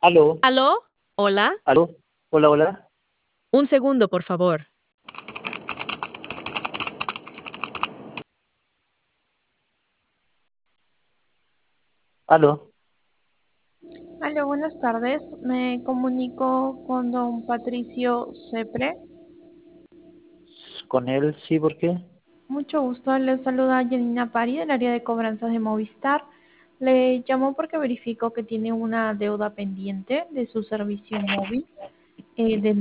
Aló, ¿Aló? Hola. aló, hola, hola, Un segundo, por favor. aló. Aló, buenas tardes. Me comunico con don Patricio Cepre. Con él, sí, ¿por qué? Mucho gusto. Le saluda Janina Pari del área de cobranzas de Movistar. Le llamo porque verifico que tiene una deuda pendiente de su servicio móvil del